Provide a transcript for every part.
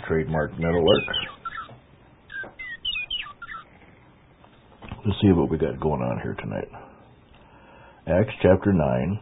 trademark Meadowlark. Let's see what we got going on here tonight. Acts chapter 9.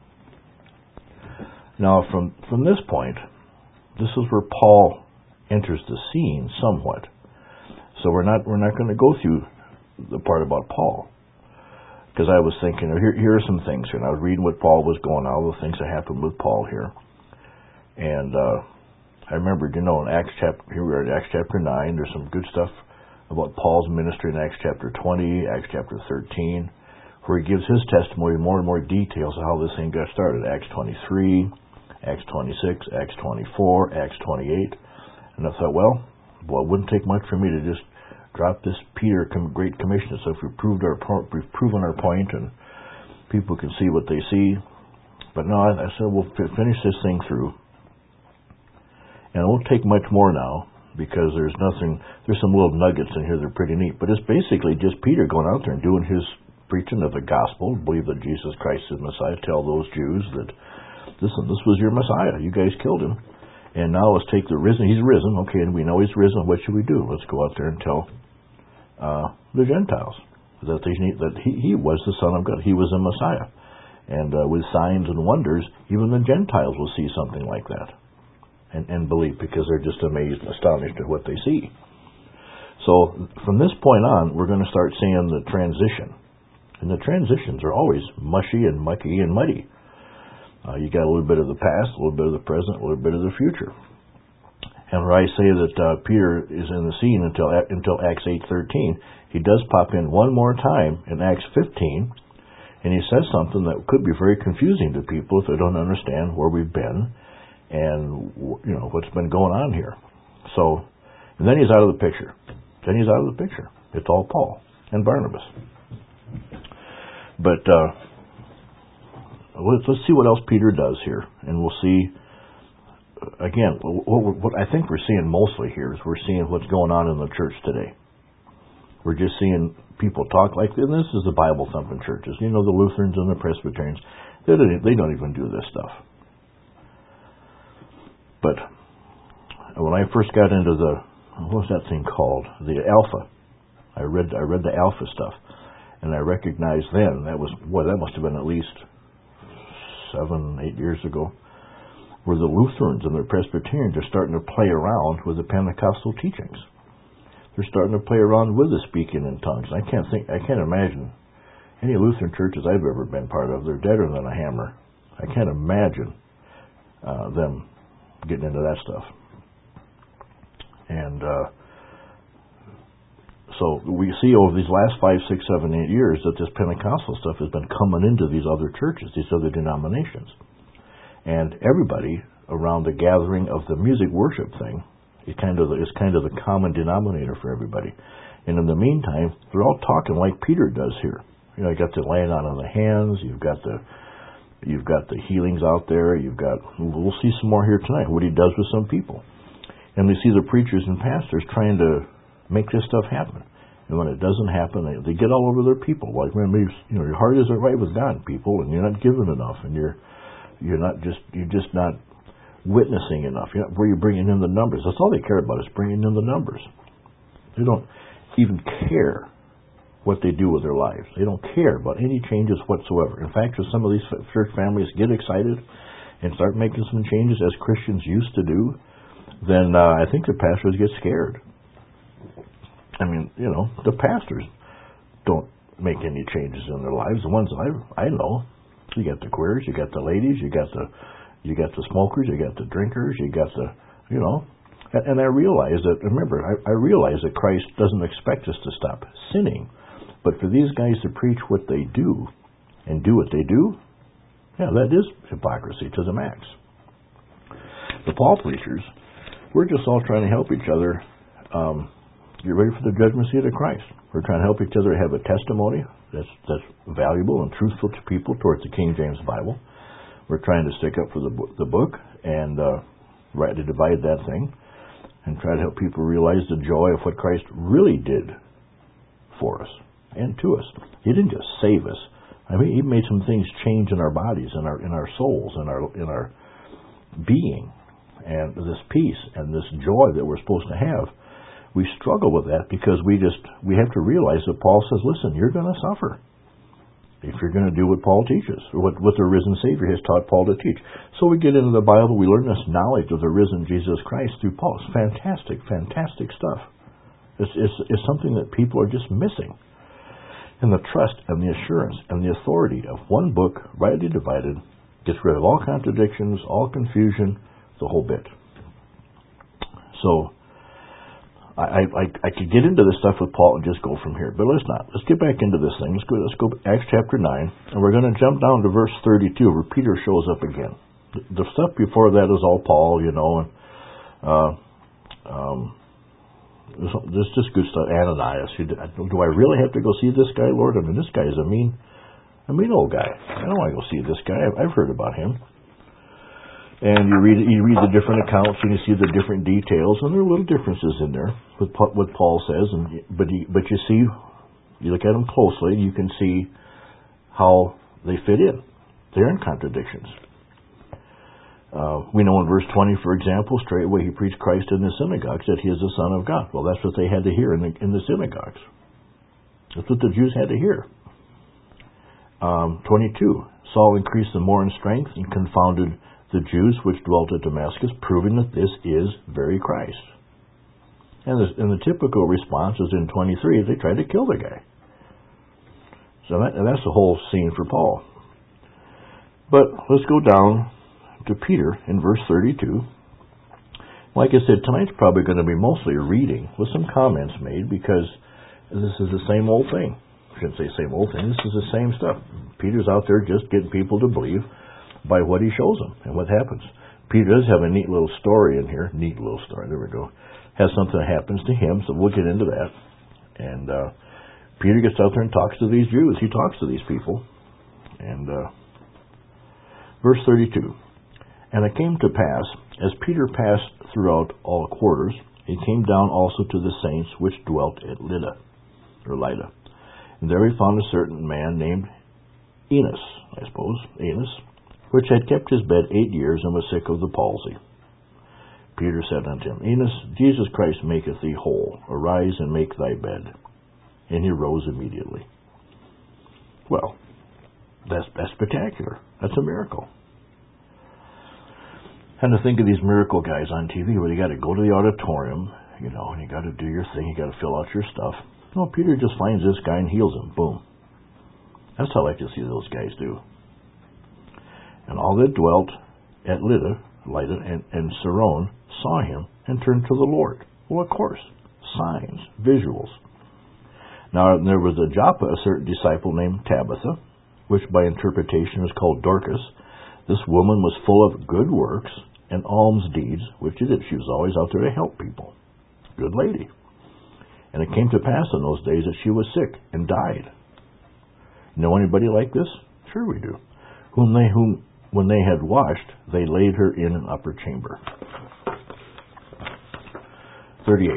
Now, from this point, this is where Paul enters the scene somewhat. So we're not going to go through the part about Paul, because I was thinking, here are some things here. And I was reading what Paul was going on, all the things that happened with Paul here. And I remembered, in Acts chapter, here we are at Acts chapter 9. There's some good stuff about Paul's ministry in Acts chapter 20, Acts chapter 13, where he gives his testimony, more and more details of how this thing got started. Acts 23, Acts 26, Acts 24, Acts 28. And I thought, well, it wouldn't take much for me to just drop this Peter Great Commission. So if we've proven our point, and people can see what they see. But no, I said we'll finish this thing through, and it won't take much more now, because there's some little nuggets in here that are pretty neat. But it's basically just Peter going out there and doing his preaching of the gospel, believe that Jesus Christ is Messiah, tell those Jews that, listen, this was your Messiah, you guys killed him, and now let's take he's risen, okay, and we know he's risen, what should we do? Let's go out there and tell the Gentiles that he was the Son of God, he was the Messiah. And with signs and wonders, even the Gentiles will see something like that and believe, because they're just amazed and astonished at what they see. So from this point on, we're going to start seeing the transition. And the transitions are always mushy and mucky and muddy. You got a little bit of the past, a little bit of the present, a little bit of the future. And where I say that Peter is in the scene until Acts 8:13, he does pop in one more time in Acts 15, and he says something that could be very confusing to people if they don't understand where we've been and what's been going on here. So, and then he's out of the picture. It's all Paul and Barnabas. But let's see what else Peter does here, and we'll see. Again, what I think we're seeing mostly here is we're seeing what's going on in the church today. We're just seeing people talk like, and this is the Bible-thumping churches. The Lutherans and the Presbyterians, they don't even do this stuff. But when I first got into what was that thing called? The Alpha. I read the Alpha stuff, and I recognized then that must have been at least 7-8 years ago, where the Lutherans and the Presbyterians are starting to play around with the Pentecostal teachings. They're starting to play around with the speaking in tongues. I can't imagine any Lutheran churches I've ever been part of. They're deader than a hammer. I can't imagine them getting into that stuff. And so we see over these last 5, 6, 7, 8 years that this Pentecostal stuff has been coming into these other churches, these other denominations. And everybody around the gathering of the music worship thing is kind of the common denominator for everybody. And in the meantime, they're all talking like Peter does here. You got the laying on of the hands, you've got the healings out there, we'll see some more here tonight, what he does with some people. And we see the preachers and pastors trying to make this stuff happen. And when it doesn't happen, they get all over their people. Like, man, your heart isn't right with God, people, and you're not giving enough, and you're just not witnessing enough. Where you're bringing in the numbers. That's all they care about, is bringing in the numbers. They don't even care what they do with their lives. They don't care about any changes whatsoever. In fact, if some of these church families get excited and start making some changes as Christians used to do, then I think the pastors get scared. I mean, the pastors don't make any changes in their lives. The ones I know, you got the queers, you got the ladies, you got the smokers, you got the drinkers, you got the, And I realize that. Remember, I realize that Christ doesn't expect us to stop sinning. But for these guys to preach what they do and do what they do, yeah, that is hypocrisy to the max. The Paul preachers, we're just all trying to help each other get ready for the judgment seat of Christ. We're trying to help each other have a testimony that's valuable and truthful to people towards the King James Bible. We're trying to stick up for the book and rightly divide that thing and try to help people realize the joy of what Christ really did for us and to us. He didn't just save us. I mean, He made some things change in our bodies, in our souls, in our being. and this peace and this joy that we're supposed to have. We struggle with that because we have to realize that Paul says, listen, you're going to suffer if you're going to do what Paul teaches, or what the risen Savior has taught Paul to teach. So we get into the Bible, we learn this knowledge of the risen Jesus Christ through Paul. It's fantastic, fantastic stuff. It's something that people are just missing. And the trust and the assurance and the authority of one book, rightly divided, gets rid of all contradictions, all confusion, the whole bit. So I could get into this stuff with Paul and just go from here, but let's not. Let's get back into this thing. Let's go Acts chapter 9, and we're going to jump down to verse 32, where Peter shows up again. The stuff before that is all Paul, and this is just good stuff. Ananias, do I really have to go see this guy, Lord? I mean, this guy is a mean old guy. I don't want to go see this guy. I've heard about him. And you read the different accounts, and you see the different details, and there are little differences in there with what Paul says. But you see, you look at them closely, you can see how they fit in. They're in contradictions. We know in verse 20, for example, straightway he preached Christ in the synagogues, that he is the Son of God. Well, that's what they had to hear in the synagogues. That's what the Jews had to hear. 22, Saul increased the more in strength and confounded the Jews which dwelt at Damascus, proving that this is very Christ. And the typical response is in 23, they tried to kill the guy. So that's the whole scene for Paul. But let's go down to Peter in verse 32. Like I said, tonight's probably going to be mostly a reading with some comments made, because this is the same old thing. I shouldn't say same old thing. This is the same stuff. Peter's out there just getting people to believe by what he shows them and what happens. Peter does have a neat little story in here. Neat little story. There we go. Has something that happens to him, so we'll get into that. And Peter gets out there and talks to these Jews. He talks to these people. And verse 32. And it came to pass, as Peter passed throughout all quarters, he came down also to the saints which dwelt at Lydda. And there he found a certain man named Enos, which had kept his bed 8 years and was sick of the palsy. Peter said unto him, Enos, Jesus Christ maketh thee whole. Arise and make thy bed. And he rose immediately. Well, that's spectacular. That's a miracle. And to think of these miracle guys on TV where you got to go to the auditorium, and you got to do your thing, you got to fill out your stuff. No, Peter just finds this guy and heals him. Boom. That's how I like to see those guys do. And all that dwelt at Lydda and Saron saw him and turned to the Lord. Well, of course, signs, visuals. Now there was at Joppa a certain disciple named Tabitha, which by interpretation is called Dorcas. This woman was full of good works and alms deeds, which she did. She was always out there to help people. Good lady. And it came to pass in those days that she was sick and died. Know anybody like this? Sure we do. Whom when they had washed, they laid her in an upper chamber. 38.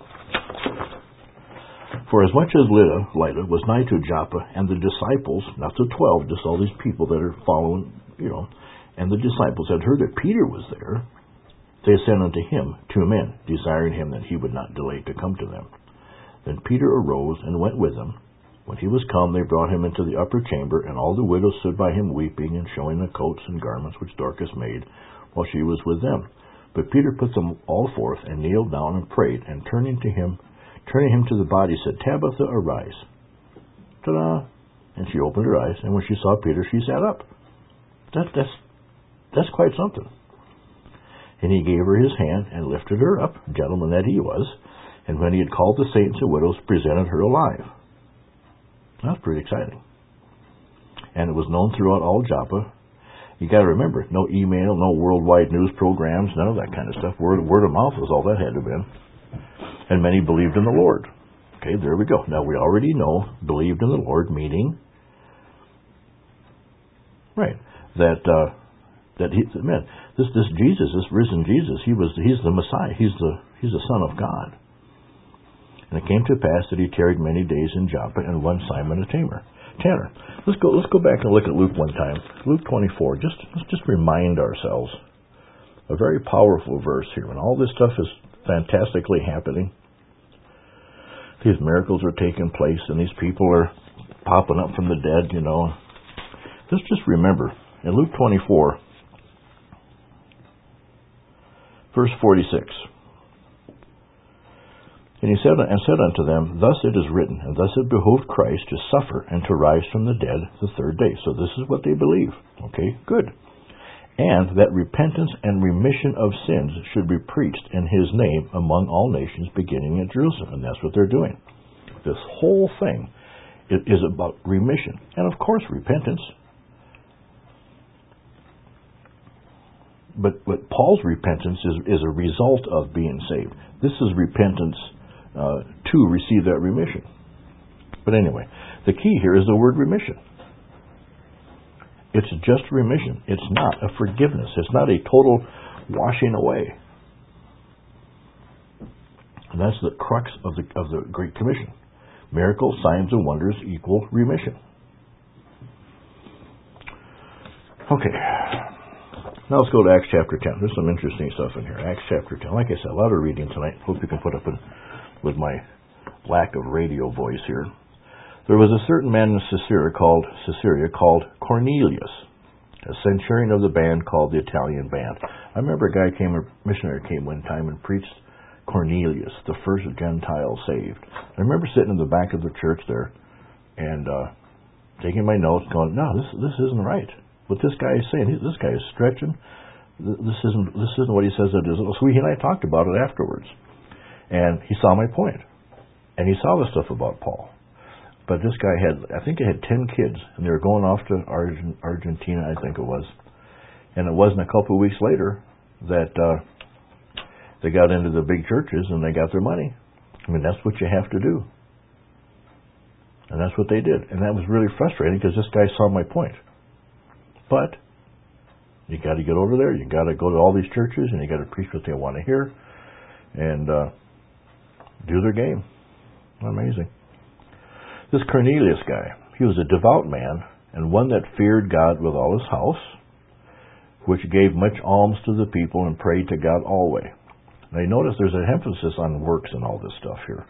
For as much as Lydda was nigh to Joppa, and the disciples, not the 12, just all these people that are following, and the disciples had heard that Peter was there, they sent unto him 2 men, desiring him that he would not delay to come to them. Then Peter arose and went with them. When he was come, they brought him into the upper chamber, and all the widows stood by him weeping, and showing the coats and garments which Dorcas made, while she was with them. But Peter put them all forth, and kneeled down and prayed, and turning him to the body, said, Tabitha, arise. Ta-da! And she opened her eyes, and when she saw Peter, she sat up. That's quite something. And he gave her his hand, and lifted her up, gentleman that he was, and when he had called the saints and widows, presented her alive. That's pretty exciting. And it was known throughout all Joppa. You got to remember, no email, no worldwide news programs, none of that kind of stuff. Word of mouth was all that had to have been. And many believed in the Lord. Okay, there we go. Now we already know believed in the Lord, meaning, right, that this Jesus, this risen Jesus, he's the Messiah. He's the Son of God. And it came to pass that he tarried many days in Joppa, and one Simon a tanner. Let's go back and look at Luke one time. Luke 24. Let's just remind ourselves a very powerful verse here. When all this stuff is fantastically happening, these miracles are taking place, and these people are popping up from the dead, Just remember, in Luke 24, verse 46, and he said unto them, Thus it is written, and thus it behooved Christ to suffer and to rise from the dead the third day. So this is what they believe. Okay, good. And that repentance and remission of sins should be preached in his name among all nations, beginning at Jerusalem. And that's what they're doing. This whole thing is about remission. And of course, repentance. But Paul's repentance is a result of being saved. This is repentance to receive that remission. But anyway, the key here is the word remission. It's just remission. It's not a forgiveness. It's not a total washing away. And that's the crux of the Great Commission. Miracles, signs, and wonders equal remission. Okay. Now let's go to Acts chapter 10. There's some interesting stuff in here. Acts chapter 10. Like I said, a lot of reading tonight. Hope you can put up with my lack of radio voice here. There was a certain man in Caesarea called Cornelius, a centurion of the band called the Italian Band. I remember a missionary came one time and preached Cornelius, the first Gentile saved. I remember sitting in the back of the church there and taking my notes, going, "No, this isn't right. What this guy is saying, this guy is stretching. This isn't what he says it is." So he and I talked about it afterwards, and he saw my point, and he saw the stuff about Paul. But this guy I think he had 10 kids, and they were going off to Argentina, I think it was. And it wasn't a couple of weeks later that they got into the big churches and they got their money. I mean, that's what you have to do. And that's what they did. And that was really frustrating because this guy saw my point. But you got to get over there. You got to go to all these churches, and you got to preach what they want to hear and do their game. Amazing. This Cornelius guy, he was a devout man and one that feared God with all his house, which gave much alms to the people and prayed to God always. Now you notice there's an emphasis on works and all this stuff here.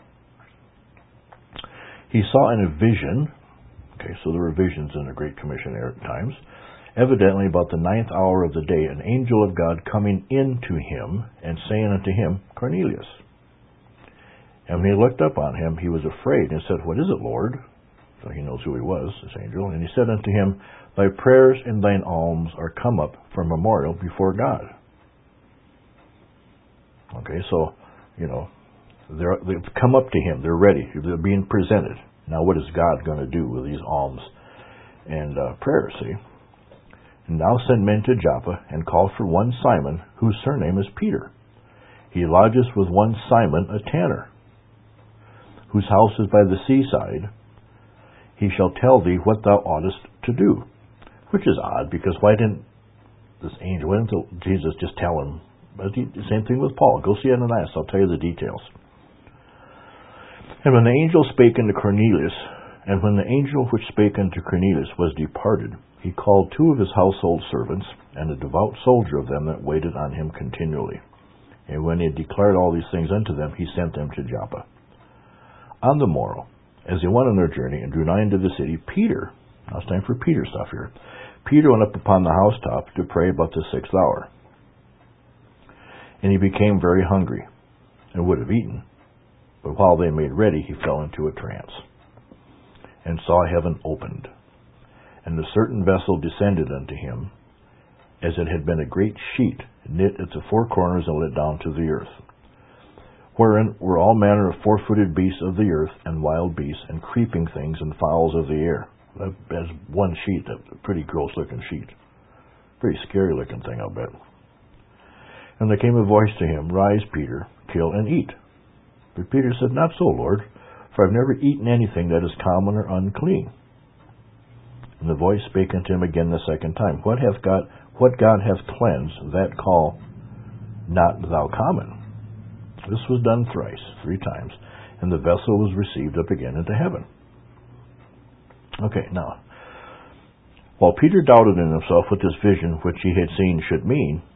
He saw in a vision, okay, so there were visions in the Great Commission times, evidently about the 9th hour of the day, an angel of God coming into him and saying unto him, Cornelius. And when he looked up on him, he was afraid and said, What is it, Lord? So he knows who he was, this angel. And he said unto him, Thy prayers and thine alms are come up for memorial before God. Okay, so, they've come up to him. They're ready. They're being presented. Now, what is God going to do with these alms and prayers, see? And now send men to Joppa and call for one Simon, whose surname is Peter. He lodges with one Simon, a tanner, whose house is by the seaside. He shall tell thee what thou oughtest to do. Which is odd, because why didn't Jesus just tell him? But the same thing with Paul. Go see Ananias, I'll tell you the details. And when the angel spake unto Cornelius, was departed, he called 2 of his household servants, and a devout soldier of them that waited on him continually. And when he had declared all these things unto them, he sent them to Joppa. On the morrow, as they went on their journey and drew nigh into the city, Peter, now it's time for Peter stuff here, Peter went up upon the housetop to pray about the 6th hour. And he became very hungry, and would have eaten. But while they made ready, he fell into a trance, and saw heaven opened, and a certain vessel descended unto him, as it had been a great sheet, knit at the 4 corners and let down to the earth, wherein were all manner of 4-footed beasts of the earth, and wild beasts, and creeping things, and fowls of the air. That's one sheet, a pretty gross-looking sheet. Very scary-looking thing, I'll bet. And there came a voice to him, Rise, Peter, kill and eat. But Peter said, Not so, Lord, for I've never eaten anything that is common or unclean. And the voice spake unto him again the second time, What God hath cleansed, that call not thou common. This was done thrice, 3 times, and the vessel was received up again into heaven. Okay, now, while Peter doubted in himself what this vision which he had seen should mean,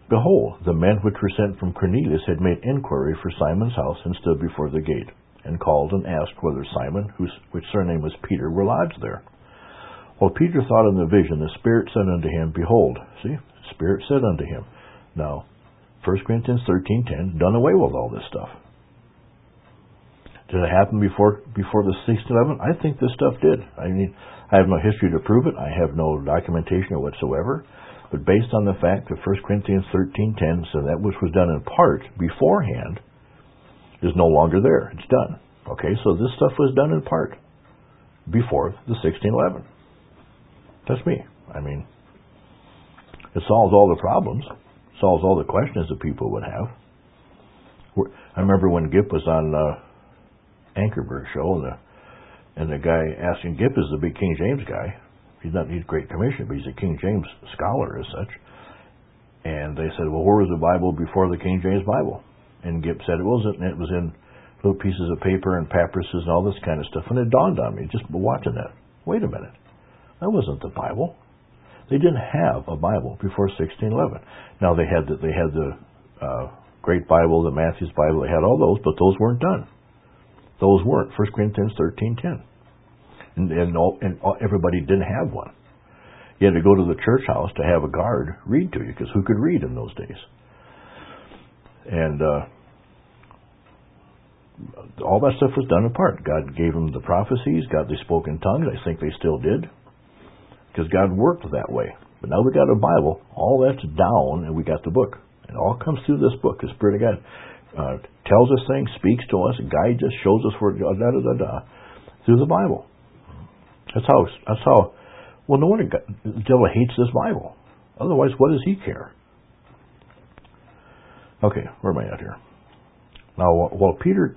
behold, the men which were sent from Cornelius had made inquiry for Simon's house, and stood before the gate, and called and asked whether Simon, which surname was Peter, were lodged there. While Peter thought in the vision, the Spirit said unto him, Behold, see, the Spirit said unto him. Now, 1 Corinthians 13:10, done away with all this stuff. Did it happen before the 1611? I think this stuff did. I mean, I have no history to prove it. I have no documentation whatsoever. But based on the fact that 1 Corinthians 13:10 said that which was done in part beforehand is no longer there. It's done. Okay, so this stuff was done in part before the 1611. That's me. I mean, it solves all the problems, solves all the questions that people would have. I remember when Gipp was on Ankerberg show, and the guy asking, Gipp is the big King James guy. He's Great Commission, but he's a King James scholar as such. And they said, well, where was the Bible before the King James Bible? And Gipp said it was in little pieces of paper and papyruses and all this kind of stuff. And it dawned on me, just watching that, wait a minute, that wasn't the Bible. They didn't have a Bible before 1611. Now they had the Great Bible, the Matthew's Bible, they had all those, but those weren't done. Those weren't. 1 Corinthians 13:10. And everybody didn't have one. You had to go to the church house to have a guard read to you, because who could read in those days? And all that stuff was done apart. God gave them the prophecies. God, they spoke in tongues. I think they still did, because God worked that way. But now we got a Bible. All that's down, and we got the book. It all comes through this book. The Spirit of God tells us things, speaks to us, guides us, shows us where through the Bible. That's how. Well, no wonder the devil hates this Bible. Otherwise, what does he care? Okay, where am I at here? Now, while Peter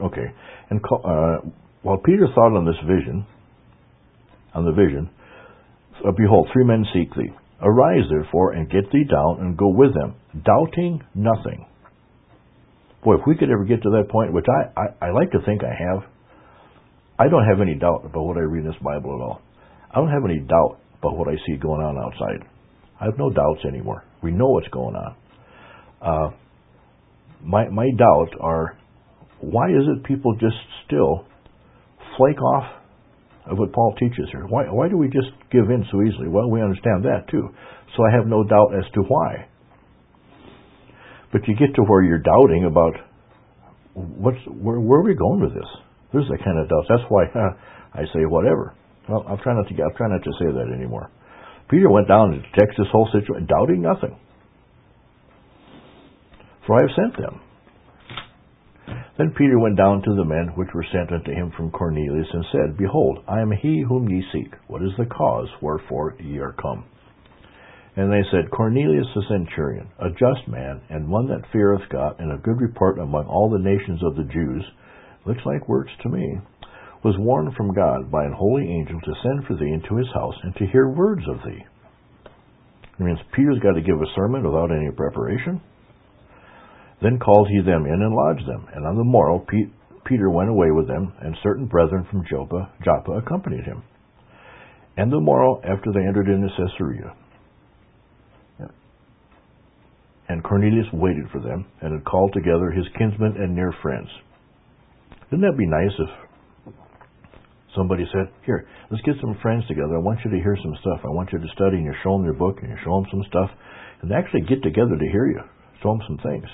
thought on the vision, behold, 3 men seek thee. Arise, therefore, and get thee down, and go with them, doubting nothing. Boy, if we could ever get to that point, which I like to think I have, I don't have any doubt about what I read in this Bible at all. I don't have any doubt about what I see going on outside. I have no doubts anymore. We know what's going on. My doubts are, why is it people just still flake off of what Paul teaches here? Why do we just give in so easily? Well, we understand that too. So I have no doubt as to why. But you get to where you're doubting about where are we going with this? There's that kind of doubt. That's why I say whatever. Well, I'm trying not to say that anymore. Peter went down and detects this whole situation, doubting nothing. For I have sent them. Then Peter went down to the men which were sent unto him from Cornelius, and said, Behold, I am he whom ye seek. What is the cause wherefore ye are come? And they said, Cornelius the centurion, a just man, and one that feareth God, and of good report among all the nations of the Jews, looks like works to me, was warned from God by an holy angel to send for thee into his house, and to hear words of thee. It means Peter's got to give a sermon without any preparation. Then called he them in and lodged them. And on the morrow Peter went away with them, and certain brethren from Joppa accompanied him. And the morrow after they entered into Caesarea. And Cornelius waited for them, and had called together his kinsmen and near friends. Wouldn't that be nice if somebody said, Here, let's get some friends together. I want you to hear some stuff. I want you to study, and you show them your book, and you show them some stuff, and they actually get together to hear you. Show them some things.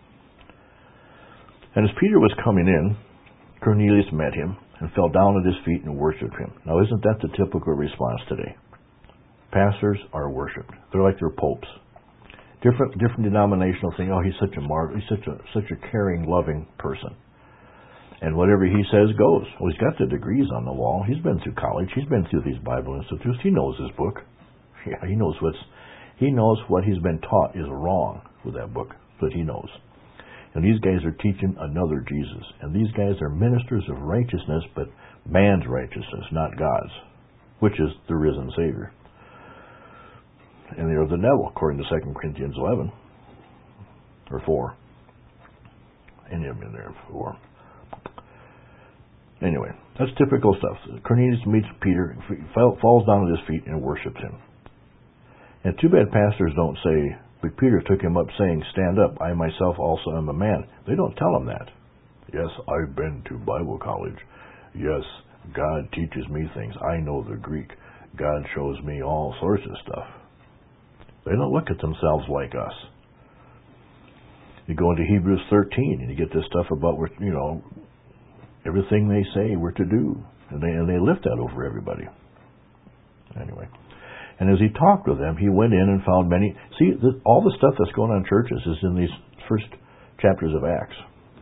And as Peter was coming in, Cornelius met him, and fell down at his feet and worshipped him. Now, isn't that the typical response today? Pastors are worshipped. They're like their popes. Different denominational thing. Oh, he's such a martyr. He's such a caring, loving person. And whatever he says goes. Well, he's got the degrees on the wall. He's been through college. He's been through these Bible institutes. He knows his book. Yeah, he knows what he's been taught is wrong with that book. But he knows. And these guys are teaching another Jesus. And these guys are ministers of righteousness, but man's righteousness, not God's, which is the risen Savior. And they're the devil, according to 2 Corinthians 11, or 4. Any of them in there, 4. Anyway, that's typical stuff. Cornelius meets Peter, falls down at his feet, and worships him. And too bad pastors don't say, But Peter took him up, saying, Stand up, I myself also am a man. They don't tell him that. Yes, I've been to Bible college. Yes, God teaches me things. I know the Greek. God shows me all sorts of stuff. They don't look at themselves like us. You go into Hebrews 13 and you get this stuff about, everything they say we're to do. And they lift that over everybody. Anyway. And as he talked with them, he went in and found many. See, all the stuff that's going on in churches is in these first chapters of Acts.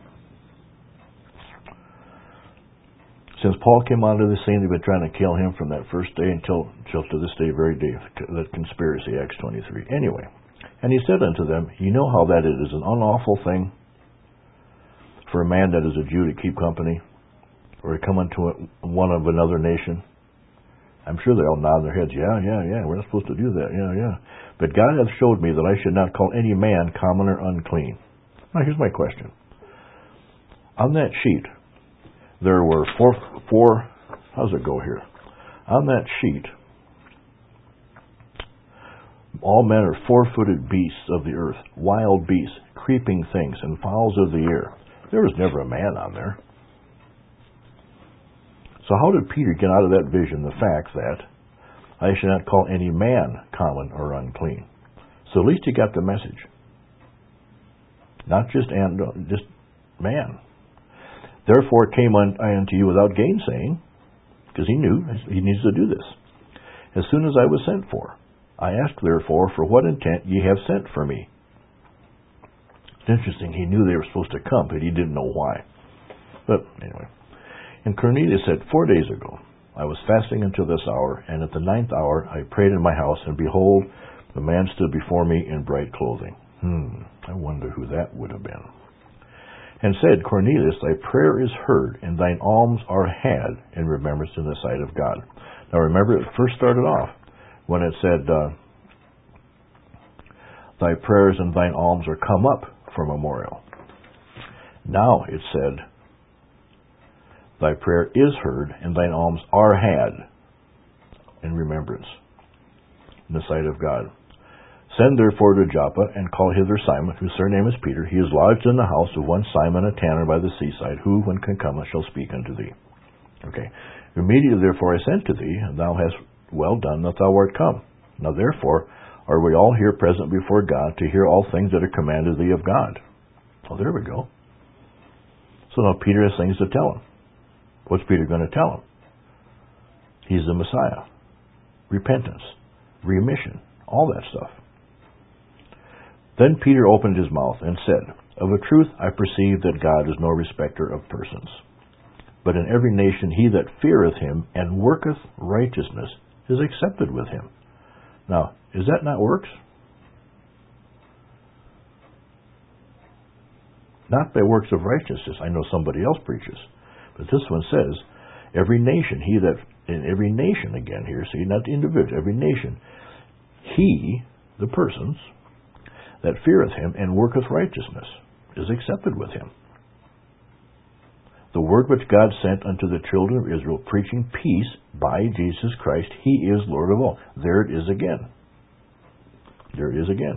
Since Paul came onto the scene, they've been trying to kill him from that first day until to this day, very day, that conspiracy, Acts 23. Anyway, and he said unto them, You know how that it is an unlawful thing for a man that is a Jew to keep company, or to come unto one of another nation. I'm sure they all nod their heads, yeah, we're not supposed to do that, yeah. But God hath showed me that I should not call any man common or unclean. Now here's my question. On that sheet, there were four, how's it go here? On that sheet, all men are four-footed beasts of the earth, wild beasts, creeping things, and fowls of the air. There was never a man on there. So how did Peter get out of that vision the fact that I should not call any man common or unclean? So at least he got the message. Not just man. Therefore came I unto you without gainsaying, because he knew he needs to do this. As soon as I was sent for, I asked therefore, for what intent ye have sent for me? It's interesting, he knew they were supposed to come, but he didn't know why. But anyway. And Cornelius said, 4 days ago, I was fasting until this hour, and at the 9th hour I prayed in my house, and behold, the man stood before me in bright clothing. I wonder who that would have been. And said, Cornelius, thy prayer is heard, and thine alms are had in remembrance in the sight of God. Now remember, it first started off when it said, thy prayers and thine alms are come up for memorial. Now it said, thy prayer is heard, and thine alms are had in remembrance in the sight of God. Send therefore to Joppa, and call hither Simon, whose surname is Peter. He is lodged in the house of one Simon, a tanner by the seaside, who, when can come, shall speak unto thee. Okay. Immediately therefore I sent to thee, and thou hast well done that thou art come. Now therefore are we all here present before God, to hear all things that are commanded thee of God. Oh, there we go. So now Peter has things to tell him. What's Peter going to tell him? He's the Messiah. Repentance. Remission. All that stuff. Then Peter opened his mouth and said, Of a truth I perceive that God is no respecter of persons. But in every nation he that feareth him and worketh righteousness is accepted with him. Now, is that not works? Not by works of righteousness. I know somebody else preaches. But this one says, every nation, in every nation again here, see, not the individual, every nation, he, the persons, that feareth him and worketh righteousness is accepted with him. The word which God sent unto the children of Israel, preaching peace by Jesus Christ, he is Lord of all. There it is again. There it is again.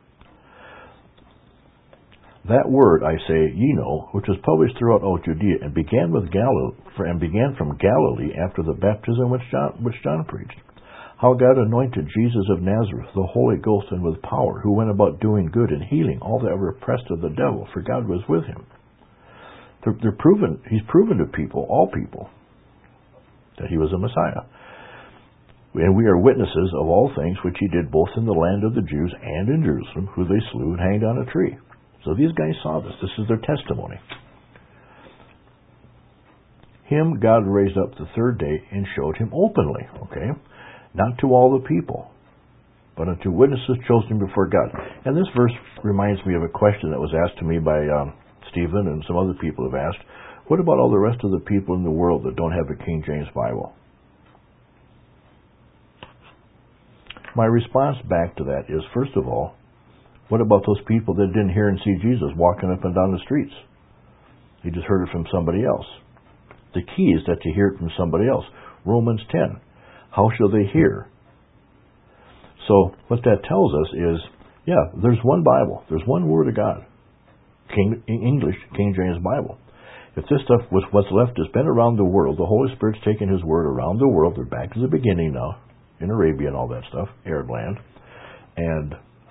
That word, I say, ye know, which was published throughout all Judea, and began from Galilee after the baptism which John preached. How God anointed Jesus of Nazareth, the Holy Ghost and with power, who went about doing good and healing all that were oppressed of the devil, for God was with him. He's proven to people, all people, that he was a Messiah. And we are witnesses of all things which he did both in the land of the Jews and in Jerusalem, who they slew and hanged on a tree. So these guys saw this. This is their testimony. Him God raised up the third day and showed him openly, okay? Not to all the people, but unto witnesses chosen before God. And this verse reminds me of a question that was asked to me by Stephen and some other people have asked. What about all the rest of the people in the world that don't have a King James Bible? My response back to that is, first of all, what about those people that didn't hear and see Jesus walking up and down the streets? They just heard it from somebody else. The key is that you hear it from somebody else. Romans 10. How shall they hear? So what that tells us is Yeah, there's one Bible. There's one Word of God. English, King James Bible. If this stuff was what's left has been around the world, the Holy Spirit's taken His Word around the world. They're back to the beginning now, in Arabia and all that stuff, Arab land. And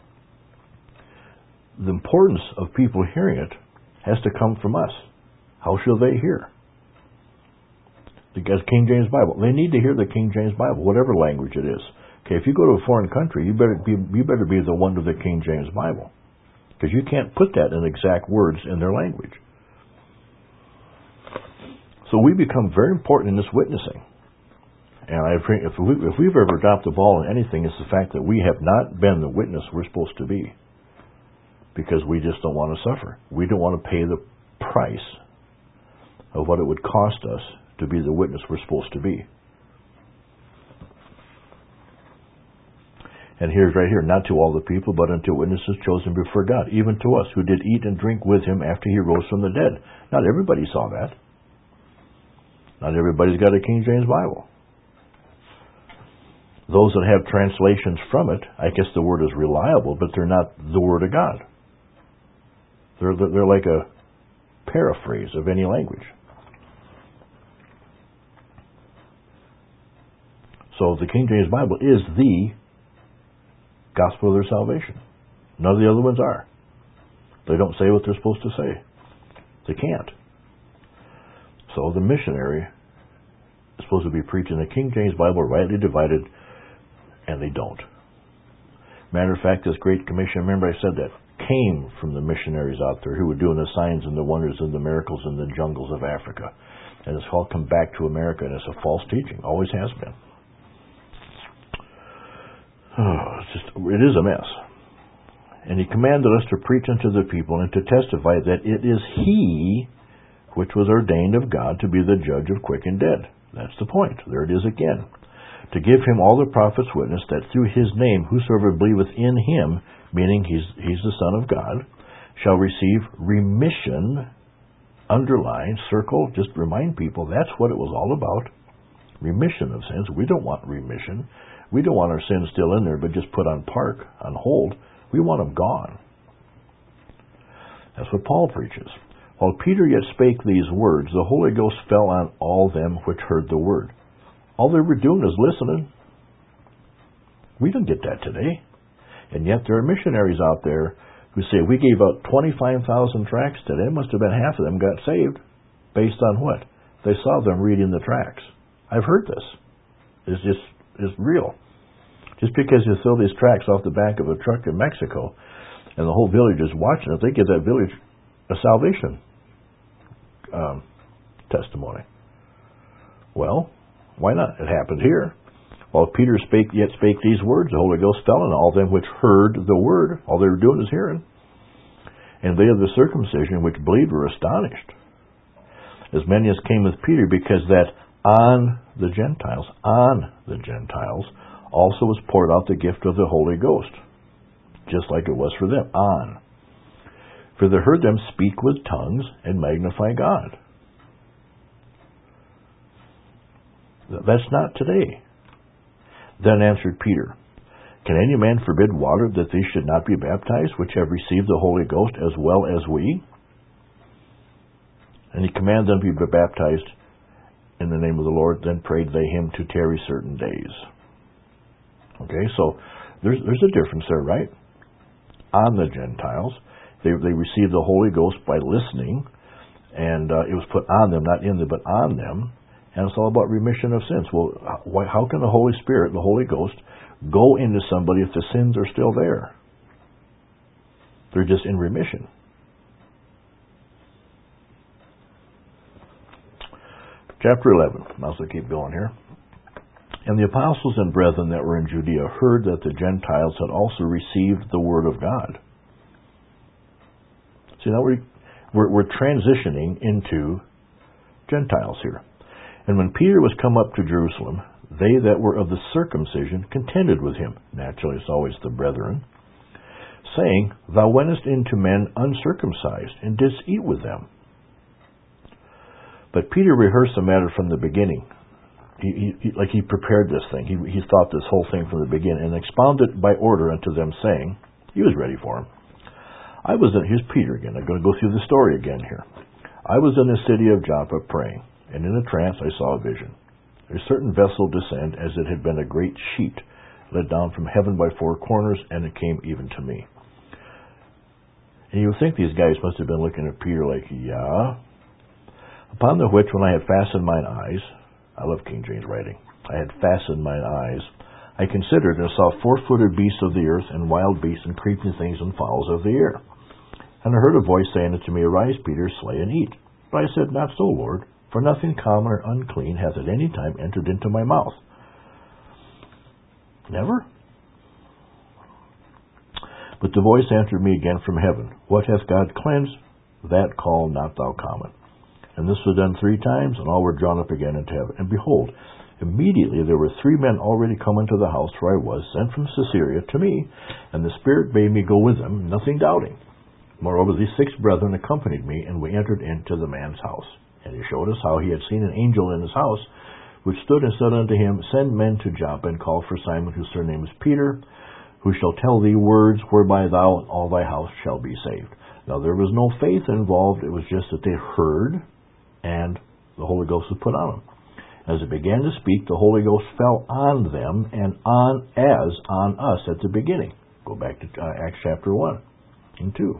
the importance of people hearing it has to come from us. How shall they hear? Because King James Bible. They need to hear the King James Bible, whatever language it is. Okay, if you go to a foreign country, you better be the one to the King James Bible, because you can't put that in exact words in their language. So we become very important in this witnessing. And I think if we've ever dropped the ball in anything, it's the fact that we have not been the witness we're supposed to be, because we just don't want to suffer. We don't want to pay the price of what it would cost us to be the witness we're supposed to be. And here's right here, not to all the people, but unto witnesses chosen before God, even to us, who did eat and drink with Him after He rose from the dead. Not everybody saw that. Not everybody's got a King James Bible. Those that have translations from it, I guess the word is reliable, but they're not the Word of God. They're like a paraphrase of any language. So the King James Bible is the gospel of their salvation. None of the other ones are. They don't say what they're supposed to say. They can't. So the missionary is supposed to be preaching the King James Bible rightly divided, and they don't. Matter of fact, this Great Commission, remember I said that, came from the missionaries out there who were doing the signs and the wonders and the miracles in the jungles of Africa. And it's all come back to America, and it's a false teaching. Always has been. It is a mess. And He commanded us to preach unto the people and to testify that it is He which was ordained of God to be the judge of quick and dead. That's the point. There it is again. To give Him all the prophets witness that through His name whosoever believeth in Him, meaning He's the Son of God, shall receive remission. Underline, circle, just remind people that's what it was all about. Remission of sins. We don't want remission. We don't want our sins still in there, but just put on hold. We want them gone. That's what Paul preaches. While Peter yet spake these words, the Holy Ghost fell on all them which heard the word. All they were doing is listening. We don't get that today. And yet there are missionaries out there who say, we gave out 25,000 tracts today. Must have been half of them got saved. Based on what? They saw them reading the tracts. I've heard this. It's real. Just because you throw these tracts off the back of a truck in Mexico and the whole village is watching it, they give that village a salvation testimony. Well, why not? It happened here. While Peter spake these words, the Holy Ghost fell on all them which heard the word. All they were doing is hearing. And they of the circumcision which believed were astonished, as many as came with Peter, because that on the Gentiles also was poured out the gift of the Holy Ghost, just like it was for them. For they heard them speak with tongues and magnify God. That's not today. Then answered Peter, Can any man forbid water that they should not be baptized, which have received the Holy Ghost as well as we? And he commanded them to be baptized in the name of the Lord. Then prayed they him to tarry certain days. Okay, so there's a difference there, right? On the Gentiles, they received the Holy Ghost by listening, and it was put on them, not in them, but on them. And it's all about remission of sins. Well, how can the Holy Spirit, the Holy Ghost, go into somebody if the sins are still there? They're just in remission. Chapter 11. I'll keep going here. And the apostles and brethren that were in Judea heard that the Gentiles had also received the word of God. See, now we're transitioning into Gentiles here. And when Peter was come up to Jerusalem, they that were of the circumcision contended with him. Naturally, it's always the brethren, saying, Thou wentest into men uncircumcised, and didst eat with them. But Peter rehearsed the matter from the beginning. He prepared this thing. He thought this whole thing from the beginning, and expounded by order unto them, saying, He was ready for him. Here's Peter again. I'm going to go through the story again here. I was in the city of Joppa praying, and in a trance I saw a vision. A certain vessel descend as it had been a great sheet, let down from heaven by four corners, and it came even to me. And you would think these guys must have been looking at Peter like, yeah. Upon the which, when I had fastened mine eyes, I love King James writing, I had fastened mine eyes, I considered and saw four-footed beasts of the earth, and wild beasts, and creeping things, and fowls of the air. And I heard a voice saying unto me, Arise, Peter, slay and eat. But I said, Not so, Lord, for nothing common or unclean hath at any time entered into my mouth. Never? But the voice answered me again from heaven, What hath God cleansed, that call not thou common. And this was done 3 times, and all were drawn up again into heaven. And behold, immediately there were 3 men already come into the house where I was, sent from Caesarea to me, and the Spirit bade me go with them, nothing doubting. Moreover, these 6 brethren accompanied me, and we entered into the man's house. And he showed us how he had seen an angel in his house, which stood and said unto him, Send men to Joppa, and call for Simon, whose surname is Peter, who shall tell thee words whereby thou and all thy house shall be saved. Now there was no faith involved, it was just that they heard, and the Holy Ghost was put on them. As it began to speak, the Holy Ghost fell on them, and as on us at the beginning. Go back to Acts chapter 1 and 2.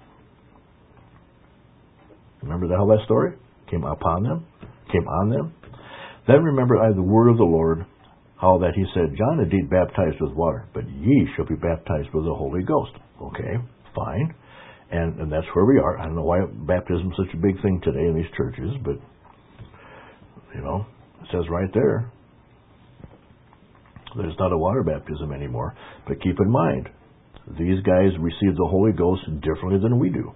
Remember how that story came upon them? Came on them? Then remember the word of the Lord, how that he said, John indeed baptized with water, but ye shall be baptized with the Holy Ghost. Okay, fine. And that's where we are. I don't know why baptism is such a big thing today in these churches, but, it says right there that it's not a water baptism anymore. But keep in mind, these guys receive the Holy Ghost differently than we do.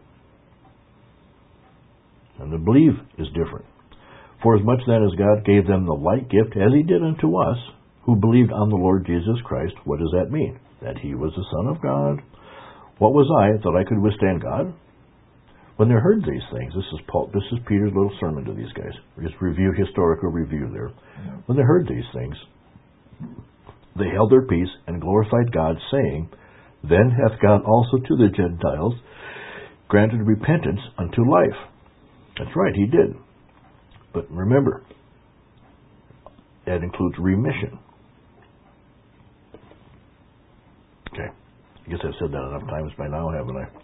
And the belief is different. For as much then as God gave them the like gift, as he did unto us, who believed on the Lord Jesus Christ, what does that mean? That he was the Son of God. What was I that I could withstand God? When they heard these things, this is Peter's little sermon to these guys. Just historical review there. When they heard these things, they held their peace and glorified God, saying, Then hath God also to the Gentiles granted repentance unto life. That's right, he did. But remember, that includes remission. Okay. I guess I've said that enough times by now, haven't I?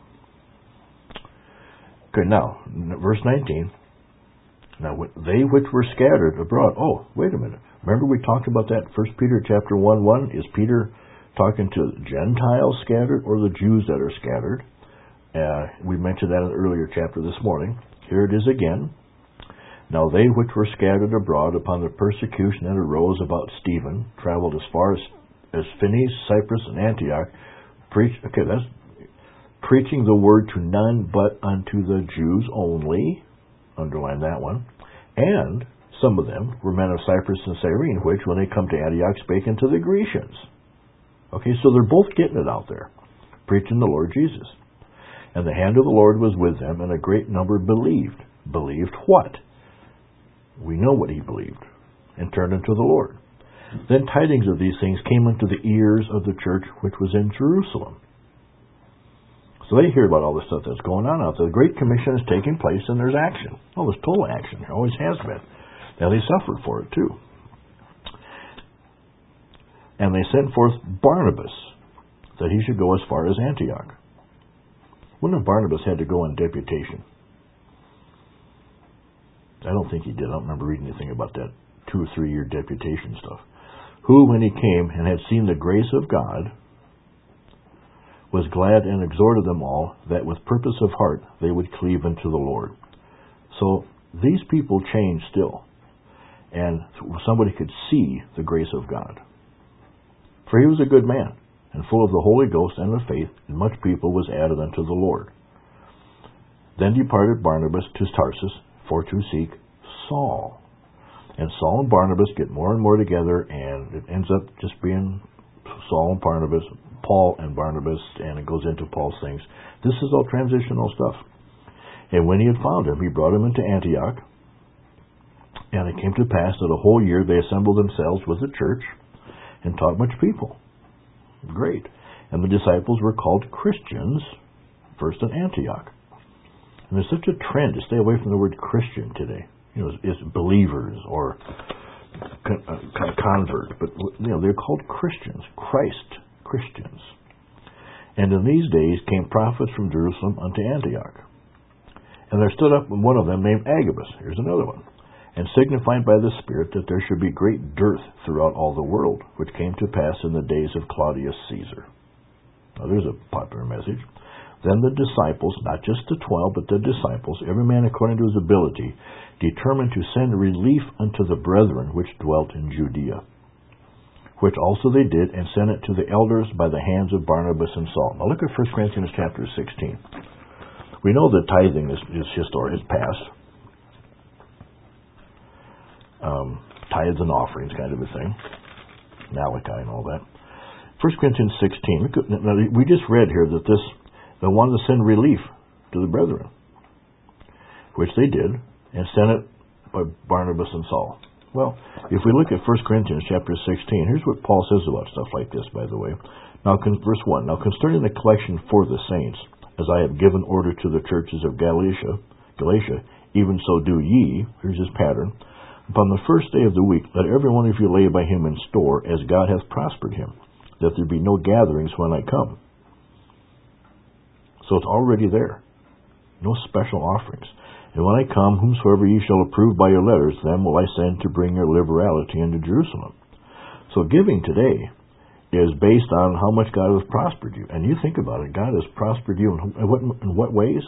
Okay, now, verse 19. Now, they which were scattered abroad. Oh, wait a minute. Remember we talked about that 1 Peter chapter 1:1? Is Peter talking to Gentiles scattered or the Jews that are scattered? We mentioned that in the earlier chapter this morning. Here it is again. Now they which were scattered abroad upon the persecution that arose about Stephen traveled as far as Phoenice, Cyprus, and Antioch, preaching the word to none but unto the Jews only. Underline that one. And some of them were men of Cyprus and Cyrene, which, when they come to Antioch, spake unto the Grecians. Okay, so they're both getting it out there, preaching the Lord Jesus. And the hand of the Lord was with them, and a great number believed. Believed what? We know what he believed, and turned unto the Lord. Then tidings of these things came unto the ears of the church which was in Jerusalem. So they hear about all the stuff that's going on out there. The Great Commission is taking place, and there's action. Oh, there's total action. There always has been. Now they suffered for it, too. And they sent forth Barnabas, that he should go as far as Antioch. When have Barnabas had to go on deputation? I don't think he did. I don't remember reading anything about that 2 or 3 year deputation stuff. Who, when he came and had seen the grace of God, was glad and exhorted them all that with purpose of heart they would cleave unto the Lord. So these people changed still, and somebody could see the grace of God. For he was a good man, and full of the Holy Ghost and of faith, and much people was added unto the Lord. Then departed Barnabas to Tarsus for to seek Saul. And Saul and Barnabas get more and more together, and it ends up just being Saul and Barnabas, Paul and Barnabas, and it goes into Paul's things. This is all transitional stuff. And when he had found him, he brought him into Antioch. And it came to pass that a whole year they assembled themselves with the church and taught much people. Great. And the disciples were called Christians, first in Antioch. And there's such a trend to stay away from the word Christian today. It's believers or convert, but they're called Christians, Christians. And in these days came prophets from Jerusalem unto Antioch. And there stood up one of them named Agabus, here's another one, and signified by the Spirit that there should be great dearth throughout all the world, which came to pass in the days of Claudius Caesar. Now there's a popular message. Then the disciples, not just the 12, but the disciples, every man according to his ability, determined to send relief unto the brethren which dwelt in Judea, which also they did, and sent it to the elders by the hands of Barnabas and Saul. Now look at 1 Corinthians chapter 16. We know that tithing is past. Tithes and offerings kind of a thing. Malachi and all that. 1 Corinthians 16. We just read here that they wanted to send relief to the brethren, which they did, and sent it by Barnabas and Saul. Well, if we look at 1 Corinthians chapter 16, here's what Paul says about stuff like this, by the way. Now, verse 1, Now concerning the collection for the saints, as I have given order to the churches of Galatia, even so do ye, here's his pattern, upon the first day of the week, let every one of you lay by him in store, as God hath prospered him, that there be no gatherings when I come. So it's already there. No special offerings. And when I come, whomsoever ye shall approve by your letters, them will I send to bring your liberality into Jerusalem. So giving today is based on how much God has prospered you. And you think about it, God has prospered you in what ways?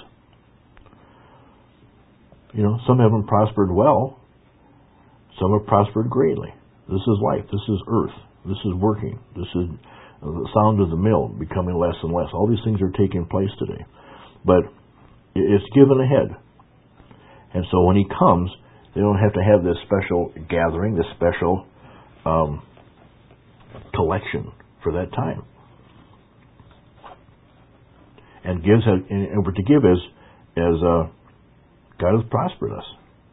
Some haven't prospered well. Some have prospered greatly. This is life. This is earth. This is working. This is the sound of the mill becoming less and less. All these things are taking place today. But it's given ahead. And so when he comes, they don't have to have this special gathering, this special collection for that time. And we're to give as God has prospered us.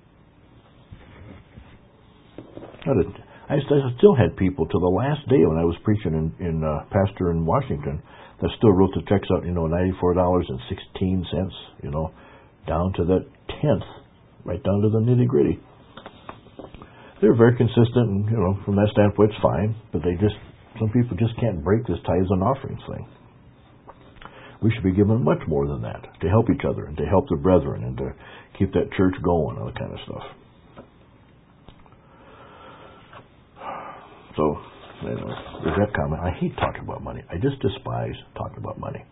I still had people to the last day when I was preaching in pastor in Washington that still wrote the checks out, $94.16, down to that tenth, right down to the nitty gritty. They're very consistent, and from that standpoint, it's fine. But some people just can't break this tithes and offerings thing. We should be given much more than that to help each other and to help the brethren and to keep that church going, all that kind of stuff. So, there's that comment. I hate talking about money. I just despise talking about money.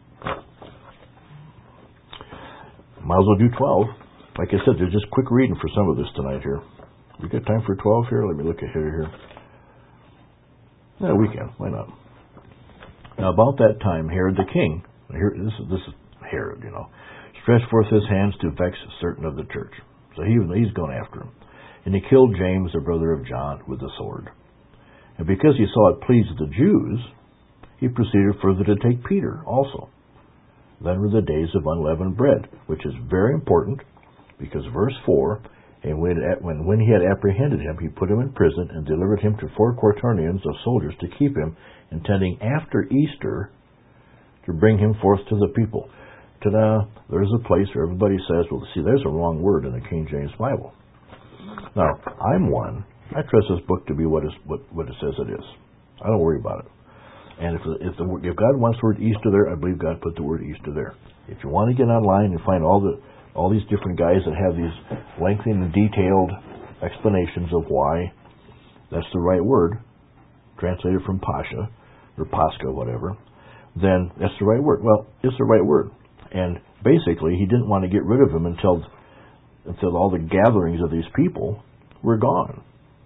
Might as well do 12. Like I said, there's just quick reading for some of this tonight here. We got time for 12 here? Let me look at here. Yeah, we can. Why not? Now, about that time, Herod the king, this is Herod, stretched forth his hands to vex certain of the church. So he's going after him. And he killed James, the brother of John, with the sword. And because he saw it pleased the Jews, he proceeded further to take Peter also. Then were the days of unleavened bread, which is very important, because verse 4, and when he had apprehended him, he put him in prison and delivered him to 4 quaternions of soldiers to keep him, intending after Easter to bring him forth to the people. Ta-da! There's a place where everybody says, well, see, there's a wrong word in the King James Bible. Now, I'm one. I trust this book to be what it says it is. I don't worry about it. And if God wants the word Easter there, I believe God put the word Easter there. If you want to get online and find all these different guys that have these lengthy and detailed explanations of why that's the right word, translated from Pasha or Pascha, whatever, then that's the right word. Well, it's the right word. And basically, he didn't want to get rid of him until all the gatherings of these people were gone.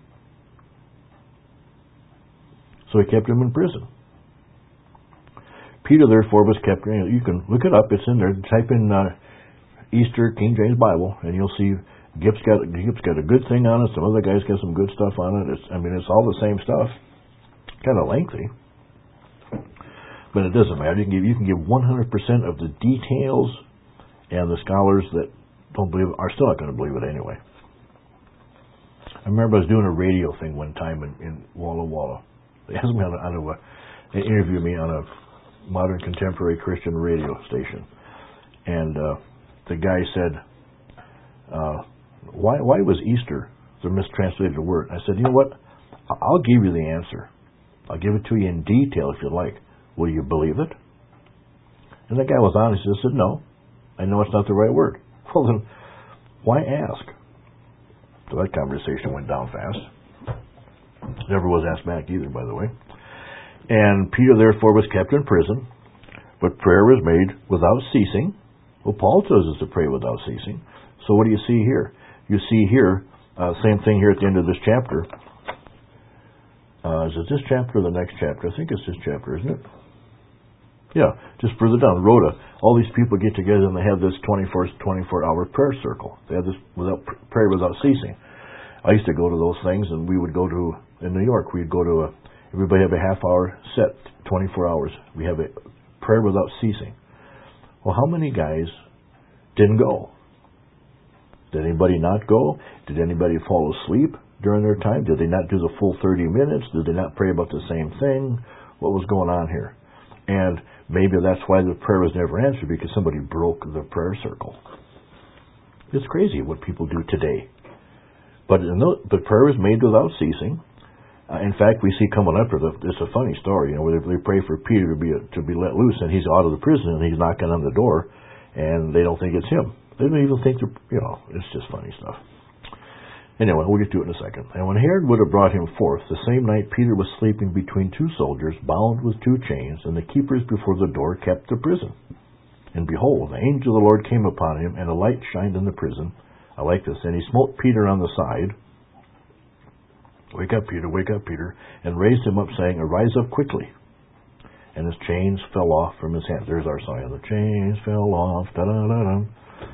So he kept him in prison. Peter, therefore, was kept. You can look it up. It's in there. Type in Easter King James Bible, and you'll see Gip's got a good thing on it. Some other guys got some good stuff on it. It's all the same stuff. Kind of lengthy, but it doesn't matter. You can give 100% of the details, and the scholars that don't believe it are still not going to believe it anyway. I remember I was doing a radio thing one time in Walla Walla. They asked me they interviewed me on modern contemporary Christian radio station. And the guy said, why was Easter the mistranslated word? I said, you know what? I'll give you the answer. I'll give it to you in detail if you like. Will you believe it? And the guy was honest. He said, no, I know it's not the right word. Well, then, why ask? So that conversation went down fast. Never was asked back either, by the way. And Peter, therefore, was kept in prison, but prayer was made without ceasing. Well, Paul tells us to pray without ceasing. So what do you see here? You see here, same thing here at the end of this chapter. Is it this chapter or the next chapter? I think it's this chapter, isn't it? Yeah, just further down, Rhoda. All these people get together and they have this 24-hour prayer circle. They have this prayer without ceasing. I used to go to those things, and we would go to, in New York, we'd go to everybody have a half hour set, 24 hours. We have a prayer without ceasing. Well, how many guys didn't go? Did anybody not go? Did anybody fall asleep during their time? Did they not do the full 30 minutes? Did they not pray about the same thing? What was going on here? And maybe that's why the prayer was never answered, because somebody broke the prayer circle. It's crazy what people do today. But prayer is made without ceasing. In fact, we see coming up, it's a funny story, where they pray for Peter to be let loose, and he's out of the prison, and he's knocking on the door, and they don't think it's him. They don't even think, it's just funny stuff. Anyway, we'll get to it in a second. And when Herod would have brought him forth, the same night Peter was sleeping between two soldiers, bound with two chains, and the keepers before the door kept the prison. And behold, the angel of the Lord came upon him, and a light shined in the prison. I like this. And he smote Peter on the side. Wake up, Peter, and raised him up, saying, Arise up quickly. And his chains fell off from his hands. There's our sign. The chains fell off. Da-da-da-da.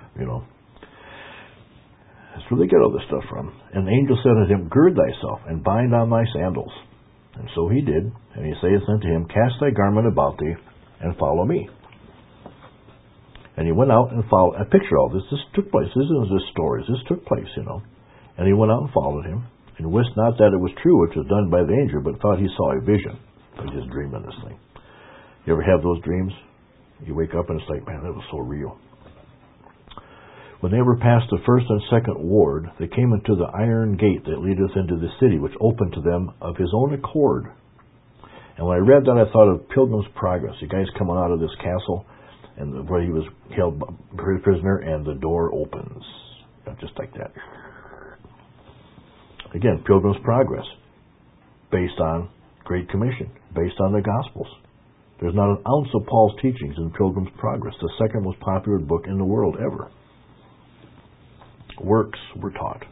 That's where they get all this stuff from. And the angel said unto him, Gird thyself, and bind on thy sandals. And so he did. And he saith unto him, Cast thy garment about thee, and follow me. And he went out and followed. I picture all this. This took place. This isn't just stories. This took place, And he went out and followed him, and wist not that it was true which was done by the angel, but thought he saw a vision. He just dreaming this thing. You ever have those dreams? You wake up and it's like, man, that was so real. When they were past the first and second ward, they came into the iron gate that leadeth into the city, which opened to them of his own accord. And when I read that, I thought of Pilgrim's Progress. The guy's coming out of this castle, and where he was held prisoner, and the door opens. Just like that. Again, Pilgrim's Progress, based on Great Commission, based on the Gospels. There's not an ounce of Paul's teachings in Pilgrim's Progress, the second most popular book in the world ever. Works were taught.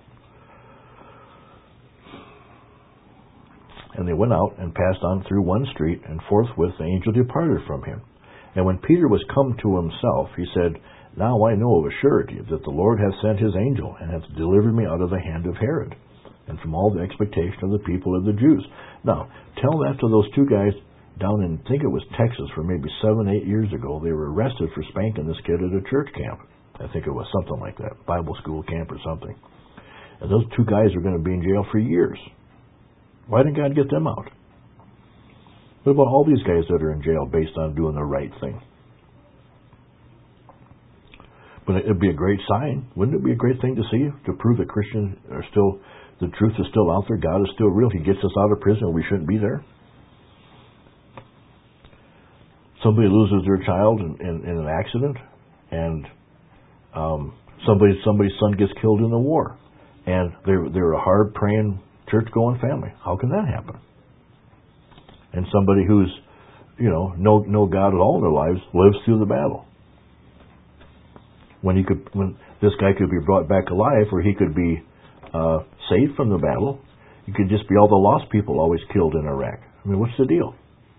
And they went out and passed on through one street, and forthwith the angel departed from him. And when Peter was come to himself, he said, Now I know of a surety that the Lord hath sent his angel, and hath delivered me out of the hand of Herod, and from all the expectation of the people of the Jews. Now, tell that to those two guys down in, I think it was Texas, for maybe 7-8 years ago. They were arrested for spanking this kid at a church camp. I think it was something like that, Bible school camp or something. And those two guys are going to be in jail for years. Why didn't God get them out? What about all these guys that are in jail based on doing the right thing? But it'd be a great sign. Wouldn't it be a great thing to see? To prove that Christians are still, the truth is still out there, God is still real. He gets us out of prison, we shouldn't be there. Somebody loses their child in an accident, and somebody's son gets killed in the war, and they're a hard praying, church going family. How can that happen? And somebody who's no God at all in their lives lives through the battle. When this guy could be brought back alive, or he could be saved from the battle, you could just be all the lost people always killed in Iraq. I mean, what's the deal?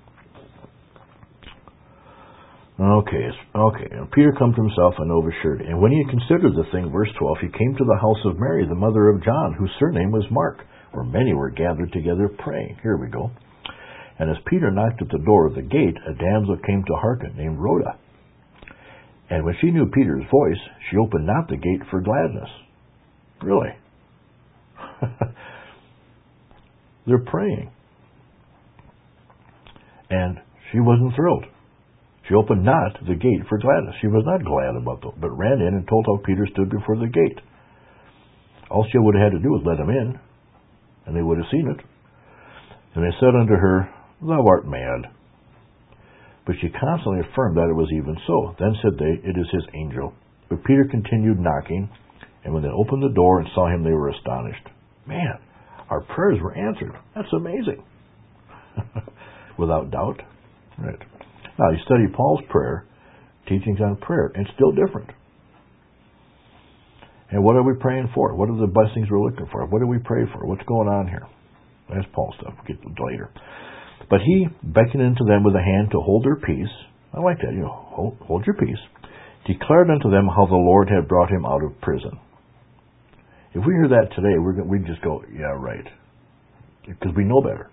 Okay. And Peter come to himself and overshared. And when he had considered the thing, verse 12, he came to the house of Mary, the mother of John, whose surname was Mark, where many were gathered together praying. Here we go. And as Peter knocked at the door of the gate, a damsel came to hearken, named Rhoda. And when she knew Peter's voice, she opened not the gate for gladness. Really? They're praying. And she wasn't thrilled. She opened not the gate for gladness. She was not glad about it, but ran in and told how Peter stood before the gate. All she would have had to do was let him in, and they would have seen it. And they said unto her, Thou art mad. But she constantly affirmed that it was even so. Then said they, It is his angel. But Peter continued knocking, and when they opened the door and saw him, they were astonished. Man, our prayers were answered. That's amazing. Without doubt. Right. Now, you study Paul's prayer, teachings on prayer, and it's still different. And what are we praying for? What are the blessings we're looking for? What do we pray for? What's going on here? That's Paul stuff. We'll get to it later. But he beckoned unto them with a hand to hold their peace. I like that. Hold your peace. Declared unto them how the Lord had brought him out of prison. If we hear that today, we'd just go, yeah, right. Because we know better.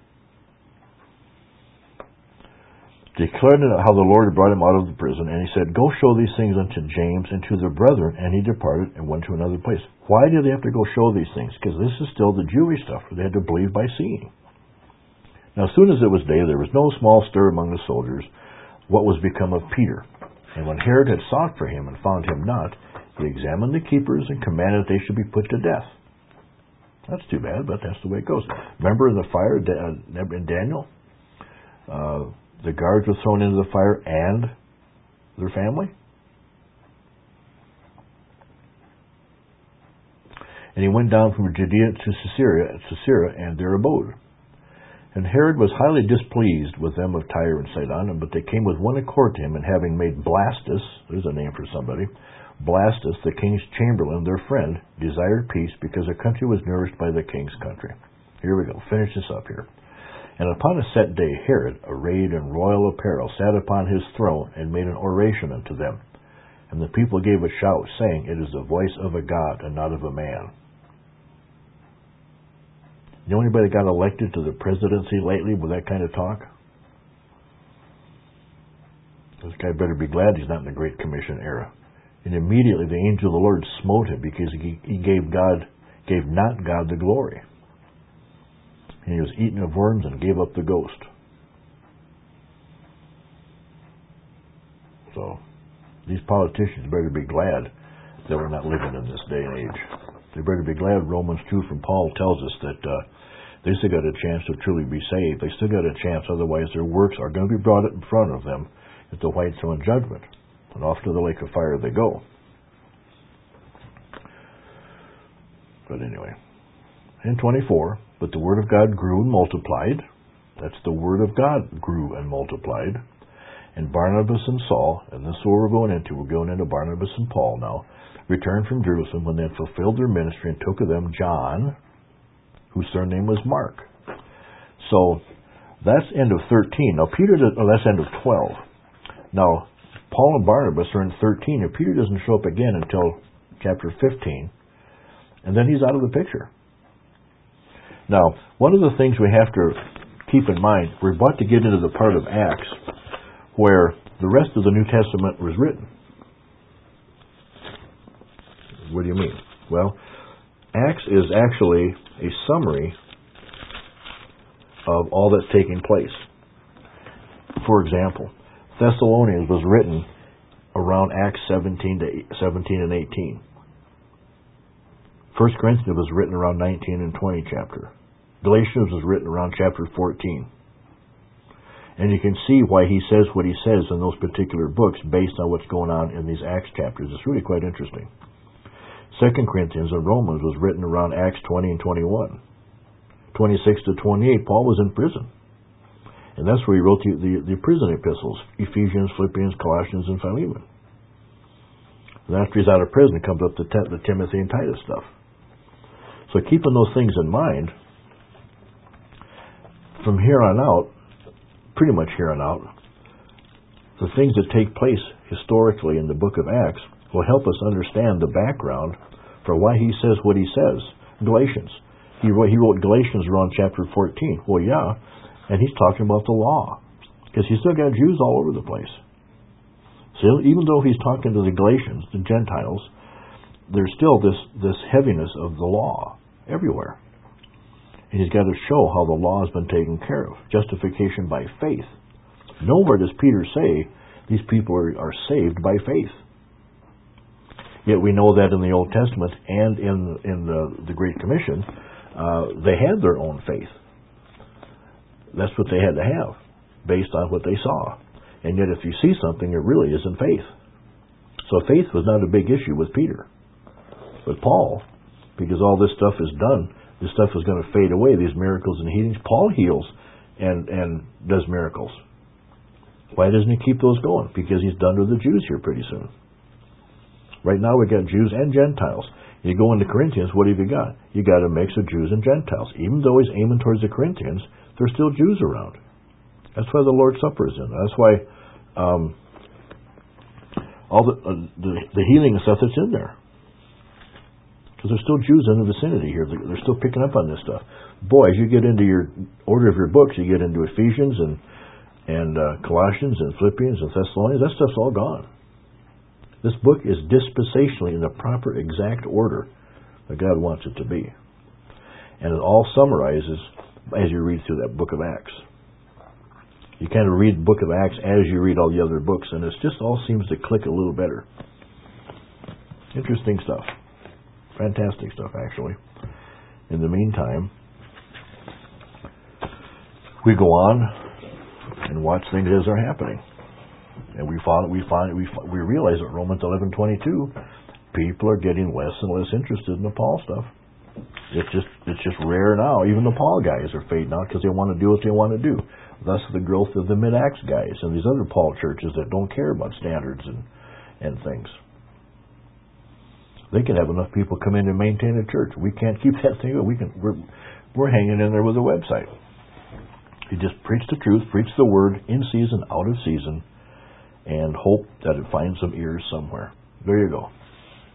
Declared how the Lord had brought him out of the prison, and he said, Go show these things unto James and to the brethren, and he departed and went to another place. Why did they have to go show these things? Because this is still the Jewish stuff. They had to believe by seeing. Now, as soon as it was day, there was no small stir among the soldiers what was become of Peter. And when Herod had sought for him and found him not, he examined the keepers and commanded that they should be put to death. That's too bad, but that's the way it goes. Remember the fire in Daniel? The guards were thrown into the fire and their family. And he went down from Judea to Caesarea, and there abode. And Herod was highly displeased with them of Tyre and Sidon, but they came with one accord to him, and having made Blastus, there's a name for somebody, Blastus, the king's chamberlain, their friend, desired peace, because the country was nourished by the king's country. Here we go. Finish this up here. And upon a set day, Herod, arrayed in royal apparel, sat upon his throne, and made an oration unto them. And the people gave a shout, saying, It is the voice of a God, and not of a man. You know anybody got elected to the presidency lately with that kind of talk? This guy better be glad he's not in the Great Commission era. And immediately the angel of the Lord smote him, because he gave not God the glory. And he was eaten of worms and gave up the ghost. So, these politicians better be glad that we're not living in this day and age. They better be glad Romans 2 from Paul tells us that they still got a chance to truly be saved. They still got a chance, otherwise their works are going to be brought in front of them at the white throne judgment. And off to the lake of fire they go. But anyway, in 24, but the word of God grew and multiplied. That's the word of God grew and multiplied. And Barnabas and Saul, and this is what we're going into. We're going into Barnabas and Paul now, returned from Jerusalem when they had fulfilled their ministry, and took of them John, whose surname was Mark. So that's end of 13. Now that's end of 12. Now Paul and Barnabas are in 13, and Peter doesn't show up again until chapter 15, and then he's out of the picture. Now, one of the things we have to keep in mind, we're about to get into the part of Acts where the rest of the New Testament was written. What do you mean? Well, Acts is actually a summary of all that's taking place. For example, Thessalonians was written around Acts 17 and 18. 1 Corinthians was written around 19 and 20 chapter. Galatians was written around chapter 14. And you can see why he says what he says in those particular books based on what's going on in these Acts chapters. It's really quite interesting. 2 Corinthians and Romans was written around Acts 20 and 21. 26 to 28, Paul was in prison. And that's where he wrote the prison epistles, Ephesians, Philippians, Colossians, and Philemon. And after he's out of prison, comes up the Timothy and Titus stuff. So keeping those things in mind, from here on out, pretty much here on out, the things that take place historically in the book of Acts will help us understand the background for why he says what he says. Galatians. He wrote Galatians around chapter 14. Well, yeah, and he's talking about the law, because he's still got Jews all over the place. So even though he's talking to the Galatians, the Gentiles, there's still this heaviness of the law everywhere. And he's got to show how the law has been taken care of. Justification by faith. Nowhere does Peter say These people are saved by faith. Yet we know that in the Old Testament and in the Great Commission, they had their own faith. That's what they had to have, based on what they saw. And yet if you see something, it really isn't faith. So faith was not a big issue with Peter. But Paul, because all this stuff is done, this stuff is going to fade away, these miracles and healings. Paul heals and does miracles. Why doesn't he keep those going? Because he's done with the Jews here pretty soon. Right now we've got Jews and Gentiles. You go into Corinthians, what have you got? You got a mix of Jews and Gentiles. Even though he's aiming towards the Corinthians, there's still Jews around. That's why the Lord's Supper is in. That's why all the healing and stuff that's in there. Because there's still Jews in the vicinity here. They're still picking up on this stuff. Boy, as you get into your order of your books, you get into Ephesians and Colossians and Philippians and Thessalonians, that stuff's all gone. This book is dispensationally in the proper exact order that God wants it to be. And it all summarizes as you read through that book of Acts. You kind of read the book of Acts as you read all the other books, and it just all seems to click a little better. Interesting stuff. Fantastic stuff, actually. In the meantime, we go on and watch things as they're happening. And we realize that Romans 11:22, people are getting less and less interested in the Paul stuff. It's just rare now. Even the Paul guys are fading out because they want to do what they want to do. Thus the growth of the Mid-Acts guys and these other Paul churches that don't care about standards and things. They can have enough people come in and maintain a church. We can't keep that thing up. We're hanging in there with a website. You just preach the truth, preach the word in season, out of season, and hope that it finds some ears somewhere. There you go.